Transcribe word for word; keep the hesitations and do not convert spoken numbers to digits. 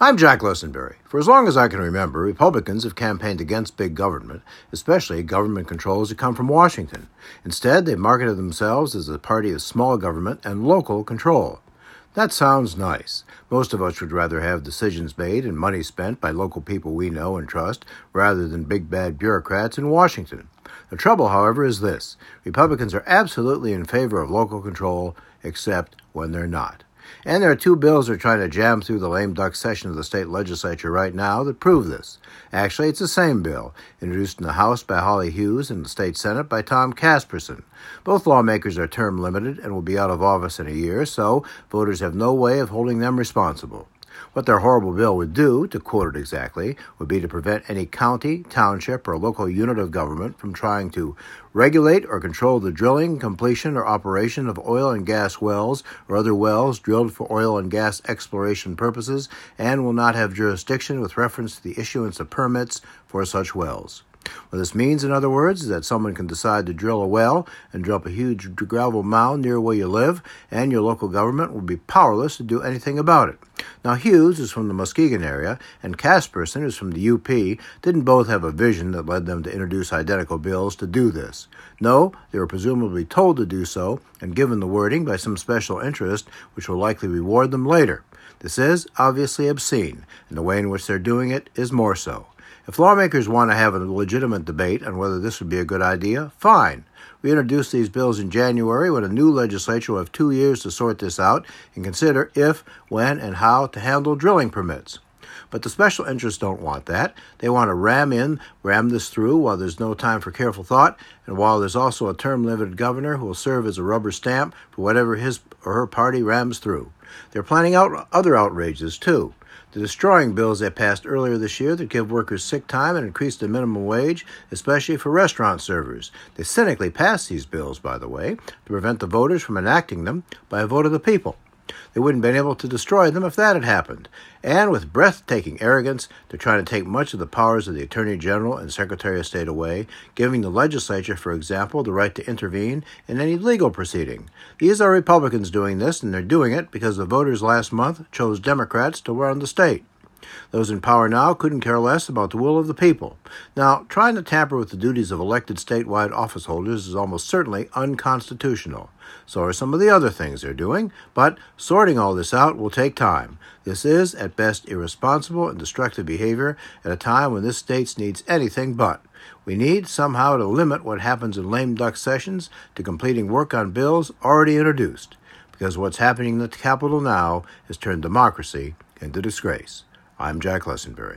I'm Jack Lessenberry. For as long as I can remember, Republicans have campaigned against big government, especially government controls that come from Washington. Instead, they've marketed themselves as a party of small government and local control. That sounds nice. Most of us would rather have decisions made and money spent by local people we know and trust rather than big bad bureaucrats in Washington. The trouble, however, is this. Republicans are absolutely in favor of local control, except when they're not. And there are two bills they're trying to jam through the lame duck session of the state legislature right now that prove this. Actually, it's the same bill, introduced in the House by Holly Hughes and the state Senate by Tom Casperson. Both lawmakers are term limited and will be out of office in a year, so voters have no way of holding them responsible. What their horrible bill would do, to quote it exactly, would be to prevent any county, township, or local unit of government from trying to regulate or control the drilling, completion, or operation of oil and gas wells or other wells drilled for oil and gas exploration purposes, and will not have jurisdiction with reference to the issuance of permits for such wells. What this means, in other words, is that someone can decide to drill a well and drop a huge gravel mound near where you live, and your local government will be powerless to do anything about it. Now, Hughes, who's from the Muskegon area, and Casperson, who's from the U P, didn't both have a vision that led them to introduce identical bills to do this. No, they were presumably told to do so and given the wording by some special interest, which will likely reward them later. This is obviously obscene, and the way in which they're doing it is more so. If lawmakers want to have a legitimate debate on whether this would be a good idea, fine. We introduced these bills in January when a new legislature will have two years to sort this out and consider if, when, and how to handle drilling permits. But the special interests don't want that. They want to ram in, ram this through while there's no time for careful thought, and while there's also a term-limited governor who will serve as a rubber stamp for whatever his or her party rams through. They're planning out other outrages, too. They're destroying bills they passed earlier this year that give workers sick time and increase the minimum wage, especially for restaurant servers. They cynically passed these bills, by the way, to prevent the voters from enacting them by a vote of the people. They wouldn't have been able to destroy them if that had happened. And with breathtaking arrogance, they're trying to take much of the powers of the Attorney General and Secretary of State away, giving the legislature, for example, the right to intervene in any legal proceeding. These are Republicans doing this, and they're doing it because the voters last month chose Democrats to run the state. Those in power now couldn't care less about the will of the people. Now, trying to tamper with the duties of elected statewide office holders is almost certainly unconstitutional. So are some of the other things they're doing, but sorting all this out will take time. This is, at best, irresponsible and destructive behavior at a time when this state needs anything but. We need somehow to limit what happens in lame duck sessions to completing work on bills already introduced, because what's happening in the Capitol now has turned democracy into disgrace. I'm Jack Lessenberry.